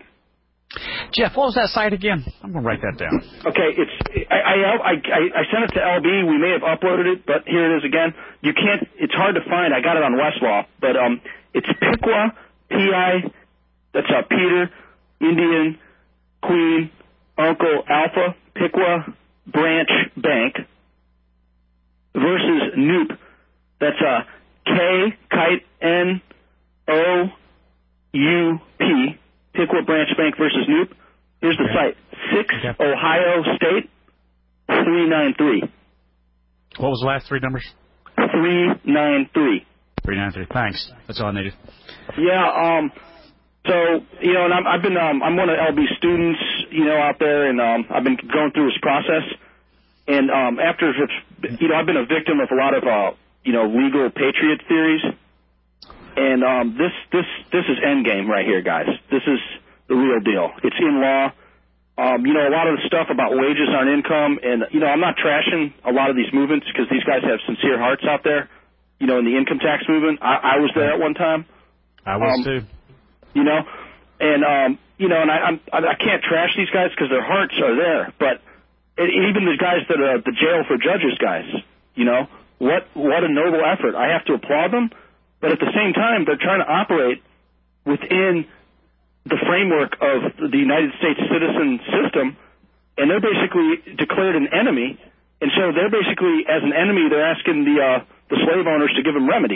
Jeff, what was that site again? I'm going to write that down. Okay, it's I, I I I sent it to L B. We may have uploaded it, but here it is again. You can't. It's hard to find. I got it on Westlaw, but um, it's Piqua, P I. That's uh, Peter, Indian, Queen, Uncle, Alpha, Piqua Branch Bank versus Knoop. That's uh K Kite N O U P. Piqua Branch Bank versus Knoop. Here's the okay. site. six okay. Ohio State, three nine three. What was the last three numbers? three nine three. three nine three. Thanks. That's all I needed. Yeah, um, so, you know, and I'm, I've been, um, I'm one of L B's students, you know, out there, and um, I've been going through his process. And um, after, you know, I've been a victim of a lot of, uh, you know, legal patriot theories. And um, this this this is endgame right here, guys. This is the real deal. It's in law. Um, you know, a lot of the stuff about wages on income, and, you know, I'm not trashing a lot of these movements because these guys have sincere hearts out there, you know, in the income tax movement. I, I was there at one time. I was, um, too. You know, and, um, you know, and I, I'm, I can't trash these guys because their hearts are there. But it, even the guys that are the jail for judges guys, you know, what what a noble effort. I have to applaud them. but at the same time, they're trying to operate within the framework of the United States citizen system, and they're basically declared an enemy, and so they're basically, as an enemy, they're asking the uh, the slave owners to give them remedy.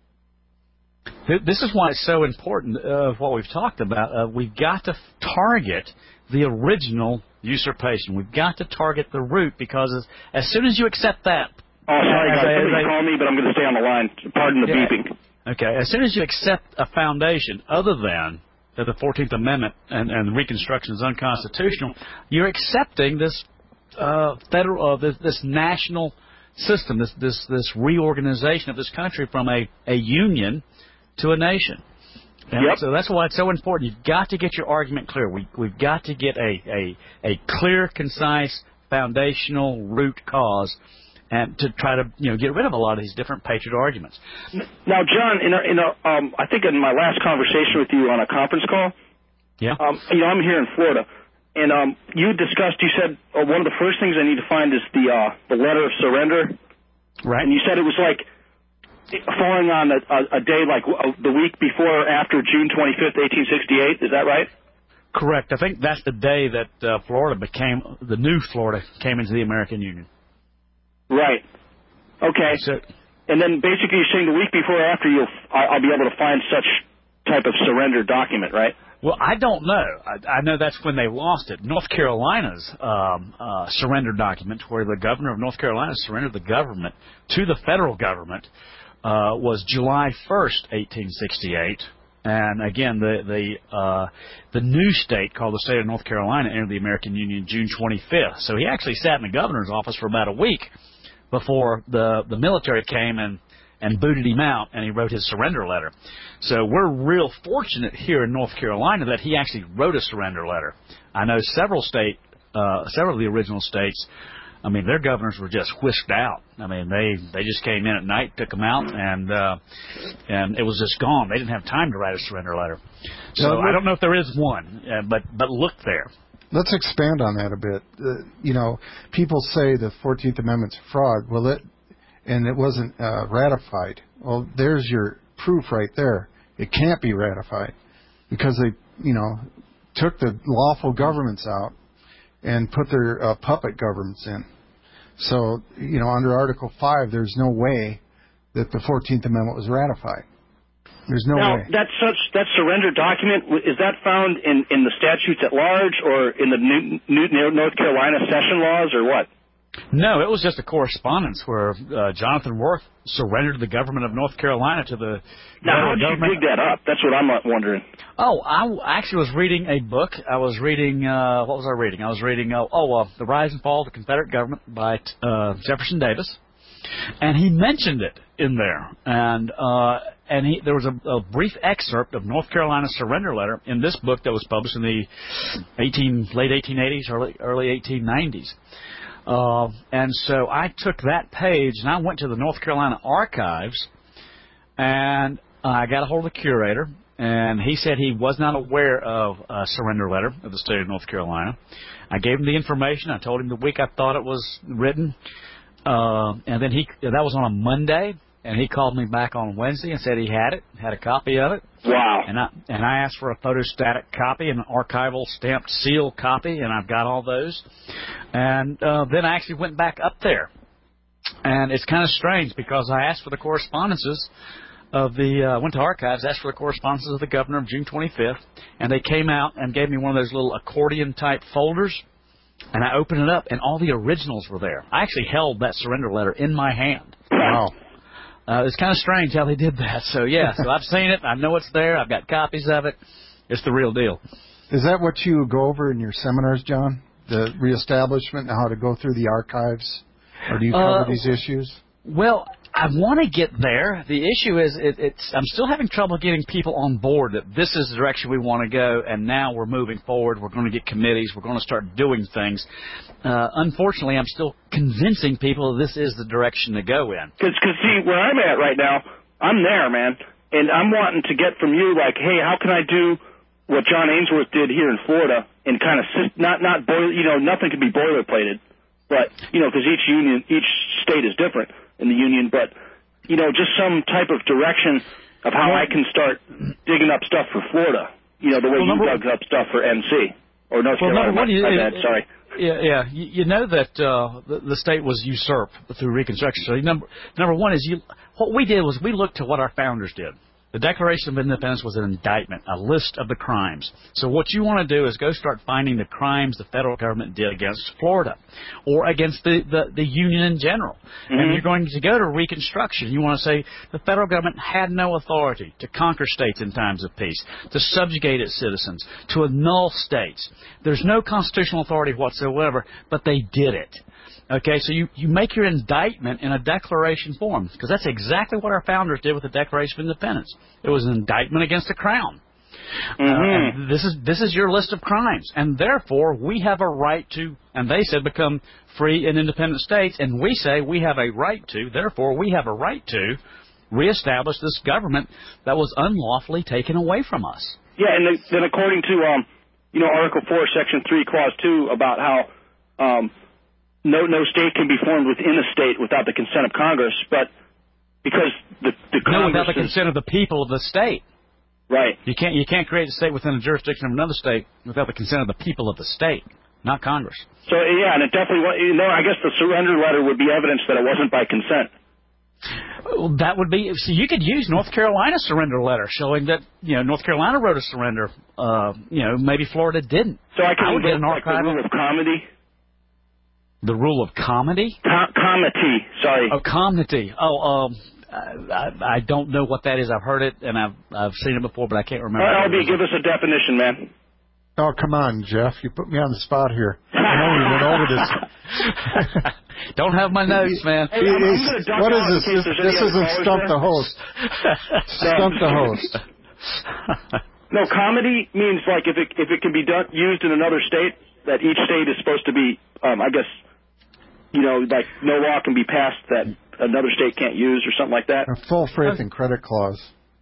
This is why it's so important of uh, what we've talked about. Uh, we've got to target the original usurpation. We've got to target the root, because as, as soon as you accept that... Oh, sorry, guys. Somebody's calling me, but I'm going to stay on the line. Pardon the yeah. beeping. Okay. As soon as you accept a foundation other than that the fourteenth Amendment and, and Reconstruction is unconstitutional, you're accepting this uh, federal, uh, this, this national system, this, this, this reorganization of this country from a, a union to a nation. And yep. So that's why it's so important. You've got to get your argument clear. We, we've got to get a, a, a clear, concise, foundational root cause, and to try to you know get rid of a lot of these different patriot arguments. Now, John, in a, in a, um, I think in my last conversation with you on a conference call, yeah, um, you know, I'm here in Florida, and um, you discussed. You said uh, one of the first things I need to find is the uh, the letter of surrender, right? And you said it was like falling on a, a, a day like uh, the week before or after June twenty-fifth, eighteen sixty-eight. Is that right? Correct. I think that's the day that uh, Florida became the new Florida came into the American Union. Right. Okay. So, and then basically you're saying the week before or after you'll I'll be able to find such type of surrender document, right? Well, I don't know. I, I know that's when they lost it. North Carolina's um, uh, surrender document, where the governor of North Carolina surrendered the government to the federal government, uh, was July first, eighteen sixty-eight. And again, the the uh, the new state called the state of North Carolina entered the American Union June twenty-fifth. So he actually sat in the governor's office for about a week before the the military came and and booted him out, and he wrote his surrender letter. So we're real fortunate here in North Carolina that he actually wrote a surrender letter. I know several state, uh, several of the original states, I mean, their governors were just whisked out. I mean, they, they just came in at night, took them out, and uh, and it was just gone. They didn't have time to write a surrender letter. So no, I don't know if there is one, uh, but but look there. Let's expand on that a bit. Uh, you know, people say the fourteenth Amendment's fraud. Well, it and it wasn't uh, ratified. Well, there's your proof right there. It can't be ratified because they, you know, took the lawful governments out and put their uh, puppet governments in. So, you know, under Article five, there's no way that the fourteenth Amendment was ratified. There's no now, way. Now, that such that surrender document, is that found in, in the statutes at large or in the new, new North Carolina session laws or what? No, it was just a correspondence where uh, Jonathan Worth surrendered the government of North Carolina to the Now, how did government. you dig that up? That's what I'm wondering. Oh, I actually was reading a book. I was reading, uh, what was I reading? I was reading, uh, oh, uh, The Rise and Fall of the Confederate Government by uh, Jefferson Davis. And he mentioned it in there. And uh, and he, there was a, a brief excerpt of North Carolina's surrender letter in this book that was published in the eighteen, late eighteen eighties, early, early eighteen nineties. Uh, and so I took that page and I went to the North Carolina archives, and I got a hold of the curator, and he said he was not aware of a surrender letter of the state of North Carolina. I gave him the information. I told him the week I thought it was written, uh, and then he that was on a Monday, and he called me back on Wednesday and said he had it, had a copy of it. Wow. And I and I asked for a photostatic copy and an archival stamped seal copy, and I've got all those. And uh, then I actually went back up there. And it's kind of strange because I asked for the correspondences of the, uh, went to archives, asked for the correspondences of the governor of June twenty-fifth, and they came out and gave me one of those little accordion-type folders, and I opened it up, and all the originals were there. I actually held that surrender letter in my hand. Wow. Uh, it's kind of strange how they did that. So, yeah, so I've seen it. I know it's there. I've got copies of it. It's the real deal. Is that what you go over in your seminars, John? The reestablishment and how to go through the archives? Or do you cover uh, these issues? Well, I want to get there. The issue is it, it's I'm still having trouble getting people on board that this is the direction we want to go, and now we're moving forward. We're going to get committees. We're going to start doing things. Uh, unfortunately, I'm still convincing people that this is the direction to go in. Because, see, where I'm at right now, I'm there, man, and I'm wanting to get from you, like, hey, how can I do what John Ainsworth did here in Florida and kind of not, not boil, you know, nothing can be boilerplated, but, you know, because each union, each state is different in the union, but, you know, just some type of direction of how I can start digging up stuff for Florida. You know, the way well, you dug up stuff for N C or North well, Carolina. Number one, you, my bad, it, sorry. Yeah, yeah. You, you know that uh, the, the state was usurped through Reconstruction. So number number one is you. What we did was we looked to what our founders did. The Declaration of Independence was an indictment, a list of the crimes. So what you want to do is go start finding the crimes the federal government did against Florida or against the, the, the Union in general. Mm-hmm. And you're going to go to Reconstruction. You want to say the federal government had no authority to conquer states in times of peace, to subjugate its citizens, to annul states. There's no constitutional authority whatsoever, but they did it. Okay, so you, you make your indictment in a declaration form, because that's exactly what our founders did with the Declaration of Independence. It was an indictment against the crown. Mm-hmm. Uh, this is this is your list of crimes, and therefore we have a right to, and they said, become free and independent states, and we say we have a right to, therefore we have a right to reestablish this government that was unlawfully taken away from us. Yeah, and then, then according to, um, you know, Article four, Section three, Clause two, about how um, no no state can be formed within a state without the consent of Congress, but because the, the Congress... No, without the consent of the people of the state. Right. You can't you can't create a state within a jurisdiction of another state without the consent of the people of the state, not Congress. So, yeah, and it definitely, you know, I guess the surrender letter would be evidence that it wasn't by consent. Well, that would be, see, you could use North Carolina's surrender letter showing that, you know, North Carolina wrote a surrender, uh, you know, maybe Florida didn't. So I can I would get an like the rule of comity? The rule of comity? Com- comity, sorry. Oh, comity. Oh, um... I, I don't know what that is. I've heard it and I've I've seen it before, but I can't remember. All right, L B, give us a definition, man. Oh, come on, Jeff. You put me on the spot here. I know we went over this. Don't have my notes, man. Hey, I'm, I'm what is this? This, this isn't Stump the Host. Stump the Host. No, comedy means like if it if it can be done used in another state, that each state is supposed to be, um, I guess, you know, like no law can be passed that another state can't use or something like that. A full faith and credit clause.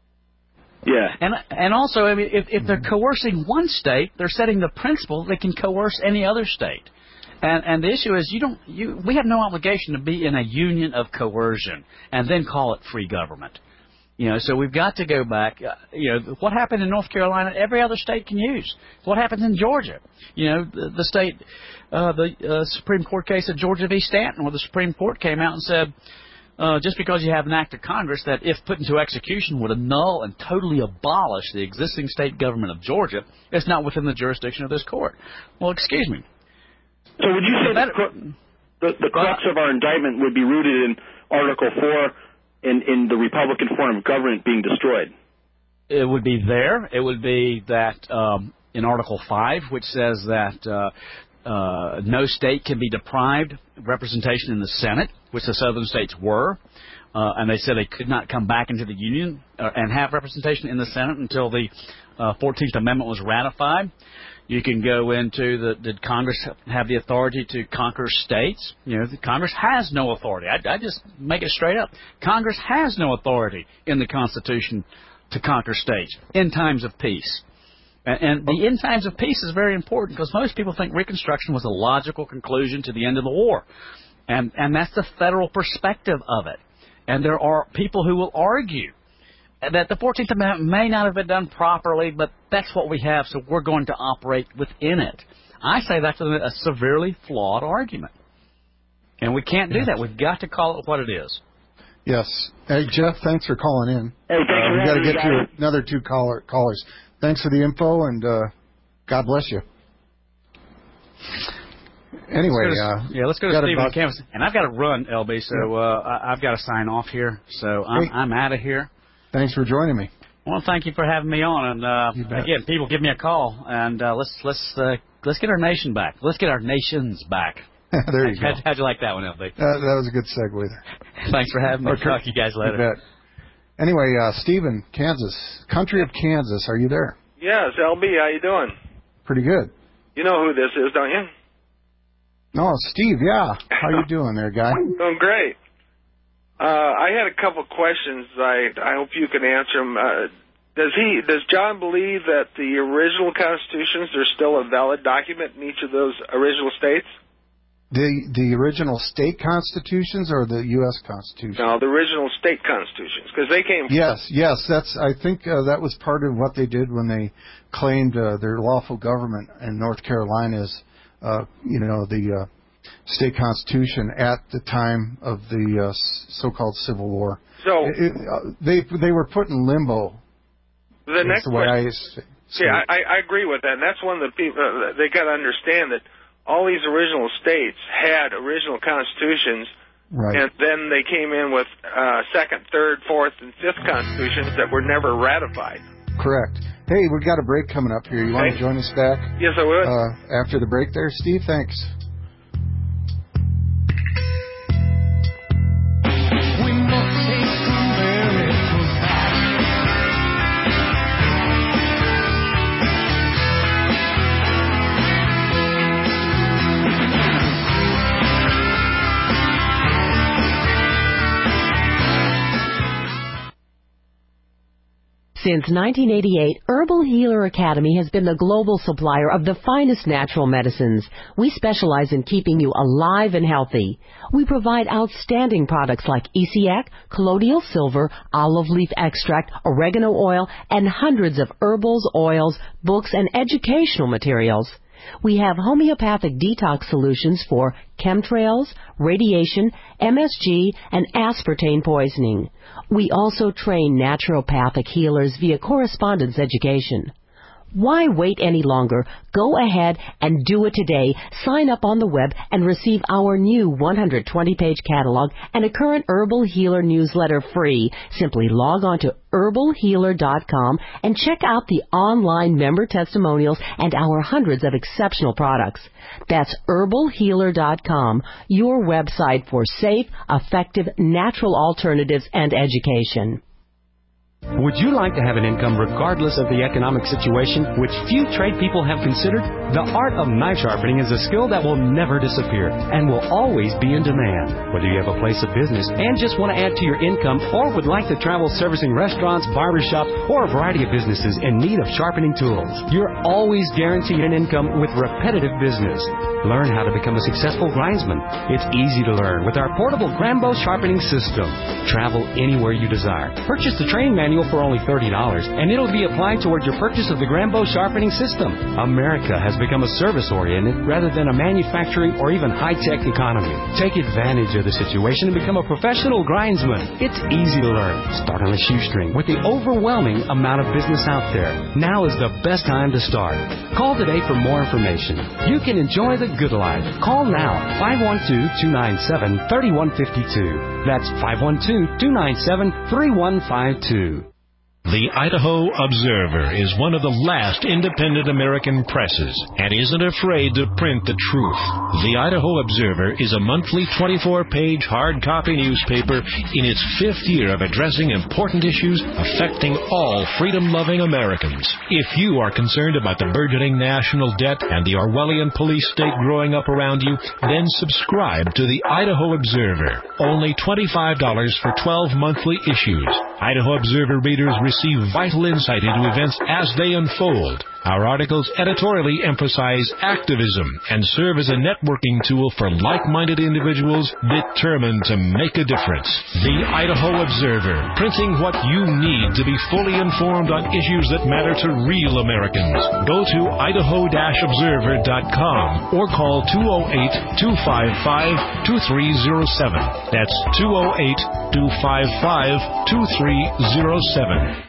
Yeah. And and also, I mean, if, if they're coercing one state, they're setting the principle they can coerce any other state. And and the issue is you don't you we have no obligation to be in a union of coercion and then call it free government. You know, so we've got to go back. Uh, you know, what happened in North Carolina, every other state can use. What happens in Georgia? You know, the, the state, uh, the uh, Supreme Court case of Georgia v. Stanton, where the Supreme Court came out and said, uh, just because you have an act of Congress that, if put into execution, would annul and totally abolish the existing state government of Georgia, it's not within the jurisdiction of this court. Well, excuse me. So would you say that the, the crux of our indictment would be rooted in Article four, in, in the Republican form of government being destroyed? It would be there. It would be that um, in Article five, which says that uh, uh, no state can be deprived of representation in the Senate, which the southern states were. Uh, and they said they could not come back into the Union uh, and have representation in the Senate until the uh, fourteenth Amendment was ratified. You can go into the, did Congress have the authority to conquer states? You know, the Congress has no authority. I, I just make it straight up. Congress has no authority in the Constitution to conquer states in times of peace. And, and the in times of peace is very important because most people think Reconstruction was a logical conclusion to the end of the war. And, and that's the federal perspective of it. And there are people who will argue that the fourteenth Amendment may not have been done properly, but that's what we have, so we're going to operate within it. I say that's a, a severely flawed argument. And we can't do that. We've got to call it what it is. Yes. Hey, Jeff, thanks for calling in. Hey, thanks uh, we got to get guys. to another two caller, callers. Thanks for the info, and uh, God bless you. Anyway, let's to, uh, yeah, let's go to Steve on campus. And I've got to run, L B, so uh, I've got to sign off here. So I'm, hey. I'm out of here. Thanks for joining me. Well, thank you for having me on. And uh, again, people give me a call, and uh, let's let's uh, let's get our nation back. Let's get our nations back. There you how'd, go. How'd you like that one, L B? Uh, that was a good segue there. Thanks for having me. Okay. Talk to you guys later. You bet. Anyway, uh, Stephen, Kansas, country of Kansas, are you there? Yes, L B, how you doing? Pretty good. You know who this is, don't you? No, Steve, yeah. How you doing there, guy? Doing great. Uh, I had a couple of questions. I I hope you can answer them. Uh, does he? Does John believe that the original constitutions are still a valid document in each of those original states? The the original state constitutions or the U S Constitution? No, the original state constitutions, because they came. Yes, yes, that's. I think uh, that was part of what they did when they claimed uh, their lawful government in North Carolina as, uh, you know, the uh, state constitution at the time of the uh, so-called Civil War. So it, uh, they they were put in limbo. The next the way question. I, yeah, I, I agree with that. And that's one of the people uh, they got to understand that. All these original states had original constitutions, right. And then they came in with uh, second, third, fourth, and fifth constitutions that were never ratified. Correct. Hey, we've got a break coming up here. You want to join us back? Yes, I would. Uh, after the break there, Steve? Thanks. Since nineteen eighty-eight, Herbal Healer Academy has been the global supplier of the finest natural medicines. We specialize in keeping you alive and healthy. We provide outstanding products like E C A C, colloidal silver, olive leaf extract, oregano oil, and hundreds of herbals, oils, books, and educational materials. We have homeopathic detox solutions for chemtrails, radiation, M S G, and aspartame poisoning. We also train naturopathic healers via correspondence education. Why wait any longer? Go ahead and do it today. Sign up on the web and receive our new one hundred twenty page catalog and a current Herbal Healer newsletter free. Simply log on to herbal healer dot com and check out the online member testimonials and our hundreds of exceptional products. That's herbal healer dot com, your website for safe, effective, natural alternatives and education. Would you like to have an income regardless of the economic situation, which few trade people have considered? The art of knife sharpening is a skill that will never disappear and will always be in demand. Whether you have a place of business and just want to add to your income or would like to travel servicing restaurants, barbershops, or a variety of businesses in need of sharpening tools, you're always guaranteed an income with repetitive business. Learn how to become a successful grindsman. It's easy to learn with our portable Grambo sharpening system. Travel anywhere you desire. Purchase the training manual for only thirty dollars, and it'll be applied toward your purchase of the Grambo sharpening system. America has become a service-oriented rather than a manufacturing or even high-tech economy. Take advantage of the situation and become a professional grindsman. It's easy to learn. Start on a shoestring with the overwhelming amount of business out there. Now is the best time to start. Call today for more information. You can enjoy the good life. Call now, five one two, two nine seven, three one five two. That's five one two, two nine seven, three one five two. The Idaho Observer is one of the last independent American presses and isn't afraid to print the truth. The Idaho Observer is a monthly twenty-four page hard copy newspaper in its fifth year of addressing important issues affecting all freedom-loving Americans. If you are concerned about the burgeoning national debt and the Orwellian police state growing up around you, then subscribe to the Idaho Observer. Only twenty-five dollars for twelve monthly issues. Idaho Observer readers receive Receive vital insight into events as they unfold. Our articles editorially emphasize activism and serve as a networking tool for like-minded individuals determined to make a difference. The Idaho Observer, printing what you need to be fully informed on issues that matter to real Americans. Go to idaho observer dot com or call two oh eight, two five five, two three oh seven. That's two oh eight, two five five, two three oh seven.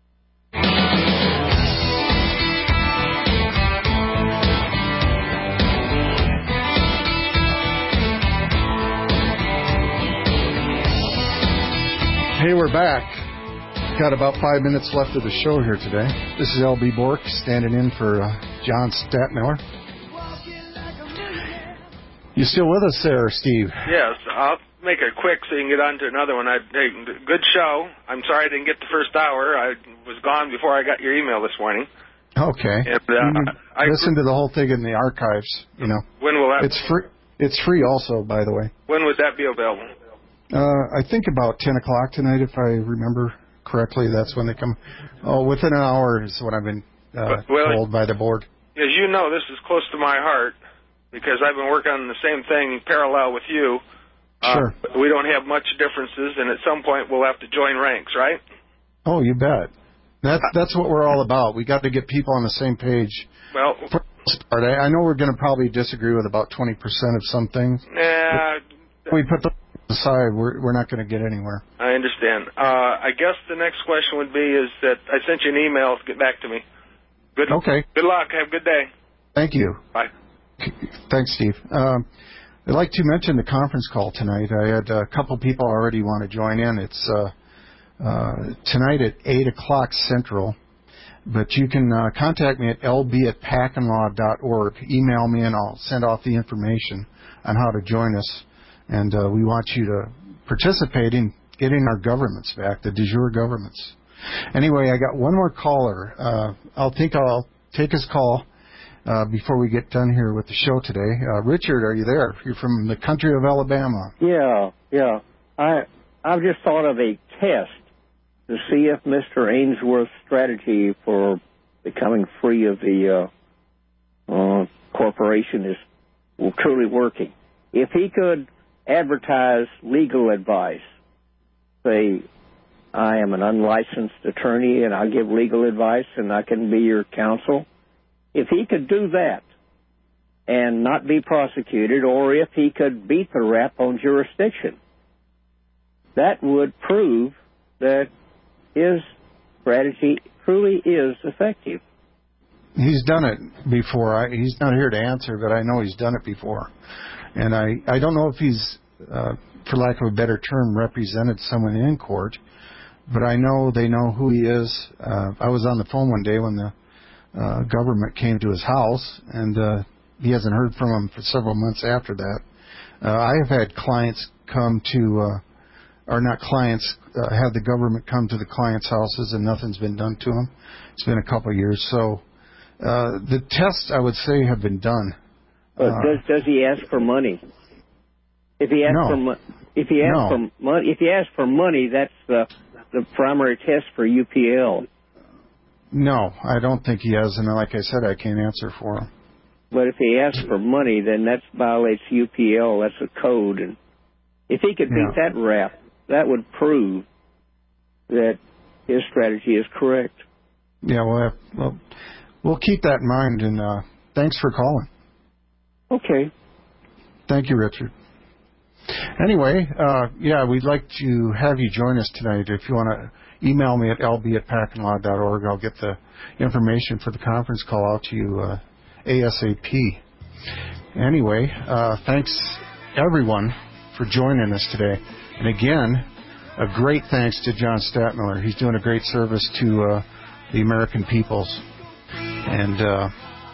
Hey, we're back. Got about five minutes left of the show here today. This is L B Bork standing in for uh, John Statmiller. You still with us there, Steve? Yes, I'll make it quick so you can get on to another one. I, hey, good show. I'm sorry I didn't get the first hour. I was gone before I got your email this morning. Okay. And, uh, I, listen to the whole thing in the archives. You know. When will that? It's free. It's free, also, by the way. When would that be available? Uh, I think about ten o'clock tonight, if I remember correctly. That's when they come. Oh, within an hour is what I've been uh, well, told by the board. As you know, this is close to my heart. because I've been working on the same thing parallel with you. Uh, sure. We don't have much differences, and at some point we'll have to join ranks, right? Oh, you bet. That's that's what we're all about. We got to get people on the same page. Well, for the most part, I, I know we're going to probably disagree with about twenty percent of some things. Yeah. If we put them aside, we're we're not going to get anywhere. I understand. Uh, I guess the next question would be is that I sent you an email. Get back to me. Good. Okay. Good luck. Have a good day. Thank you. Bye. Thanks, Steve. Um, I'd like to mention the conference call tonight. I had a couple people already want to join in. It's uh, uh, tonight at eight o'clock Central. But you can uh, contact me at l b at pack and law dot org. Email me and I'll send off the information on how to join us. And uh, we want you to participate in getting our governments back, the de jure governments. Anyway, I got one more caller. Uh, I'll think I'll take his call uh, before we get done here with the show today. Uh, Richard, are you there? You're from the country of Alabama. Yeah, yeah. I I've just thought of a test to see if Mister Ainsworth's strategy for becoming free of the uh, uh, corporation is well, truly working. If he could advertise legal advice, say, I am an unlicensed attorney and I give legal advice and I can be your counsel. If he could do that and not be prosecuted, or if he could beat the rap on jurisdiction, that would prove that his strategy truly is effective. He's done it before. I, he's not here to answer, but I know he's done it before. And I, I don't know if he's, uh, for lack of a better term, represented someone in court, but I know they know who he is. Uh, I was on the phone one day when the uh, government came to his house, and uh, he hasn't heard from him for several months after that. Uh, I have had clients come to, uh, or not clients, uh, have the government come to the clients' houses and nothing's been done to them. It's been a couple of years. So uh, the tests, I would say, have been done. But does does he ask for money? If he asks no. for mo- if he asks no. for money, if he asks for money, that's the the primary test for U P L. No, I don't think he has, and like I said, I can't answer for him. But if he asks for money, then that violates U P L. That's a code, and if he could beat yeah. that rap, that would prove that his strategy is correct. Yeah, we'll have, well, we'll keep that in mind, and uh, thanks for calling. Okay. Thank you, Richard. Anyway, uh, yeah, we'd like to have you join us tonight. If you want to email me at l b at pack and law dot org, I'll get the information for the conference call out to you uh, ASAP. Anyway, uh, thanks, everyone, for joining us today. And again, a great thanks to John Stadtmiller. He's doing a great service to uh, the American peoples. And uh,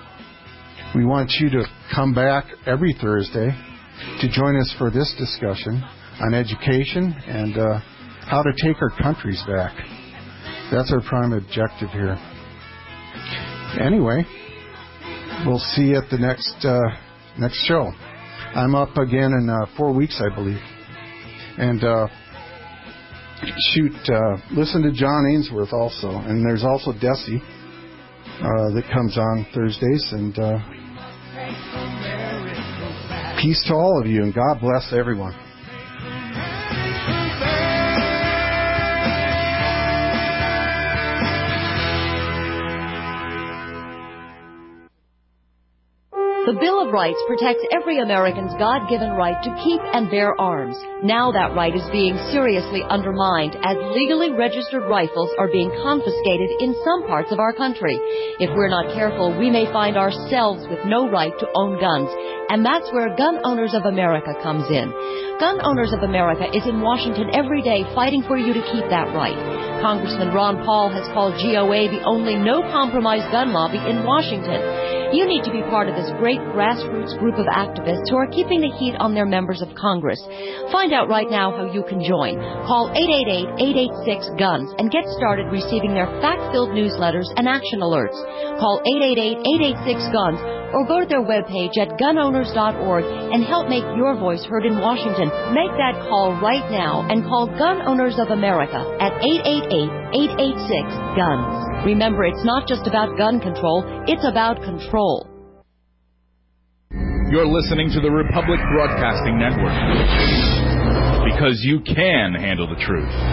we want you to come back every Thursday to join us for this discussion on education and uh, how to take our countries back. That's our prime objective here. Anyway, we'll see you at the next uh, next show. I'm up again in uh, four weeks, I believe. And uh, shoot, uh, listen to John Ainsworth also. And there's also Desi uh, that comes on Thursdays. And uh, peace to all of you, and God bless everyone. The Bill of Rights protects every American's God-given right to keep and bear arms. Now that right is being seriously undermined as legally registered rifles are being confiscated in some parts of our country. If we're not careful, we may find ourselves with no right to own guns. And that's where Gun Owners of America comes in. Gun Owners of America is in Washington every day fighting for you to keep that right. Congressman Ron Paul has called G O A the only no-compromise gun lobby in Washington. You need to be part of this great grassroots group of activists who are keeping the heat on their members of Congress. Find out right now how you can join. Call eight eight eight, eight eight six, GUNS and get started receiving their fact-filled newsletters and action alerts. Call eight eight eight, eight eight six, GUNS or go to their webpage at gun owners dot org and help make your voice heard in Washington. Make that call right now and call Gun Owners of America at eight eight eight, eight eight six, GUNS. Remember, it's not just about gun control, it's about control. You're listening to the Republic Broadcasting Network. Because you can handle the truth.